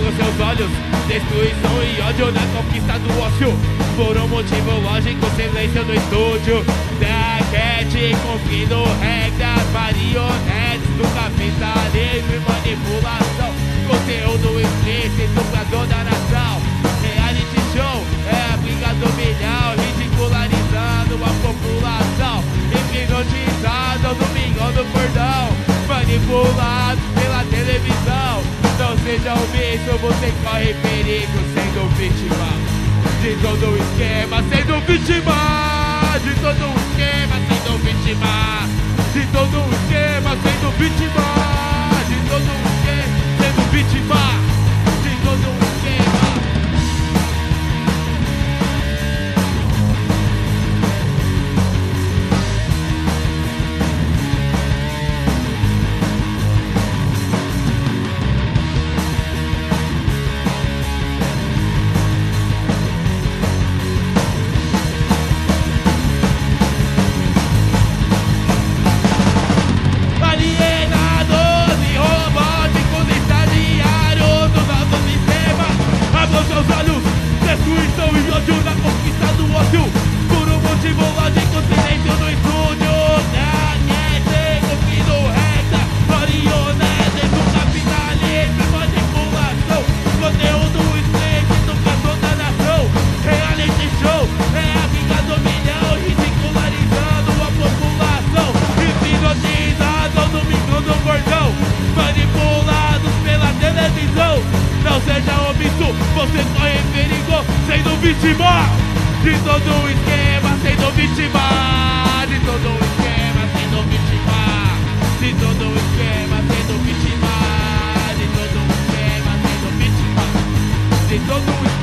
com seus olhos, destruição e ódio na conquista do ócio. Por um motivo lógico, silêncio no estúdio. Traquete, cumprindo regras, marionetes do capitalismo e manipulação. Conteúdo explícito pra toda a nação. Reality show é a briga do milhão, ridicularizando a população. Hipnotizado, domingão do cordão, manipulado pela televisão. Não seja omisso, você corre perigo sendo vítima de todo o esquema, sendo vítima de todo o esquema, sendo vítima de todo o esquema, sendo vítima de todo o esquema, sendo vítima de todo o esquema. Destruição e ódio na conquista do ócio. Por um motivo lógico, silêncio no estúdio. Traquete, cumprindo regra, marionete do capitalismo e manipulação. Conteúdo explícito pra toda a nação. Reality show é a briga do milhão, ridicularizando a população. Hipnotizado no micro do cordão, manipulados pela televisão. Não seja omisso, você corre perigo sendo vítima de todo o esquema, sendo vítima de todo o esquema, sendo vítima de todo o esquema, sendo vítima de todo o esquema, sendo vítima de todo o esquema.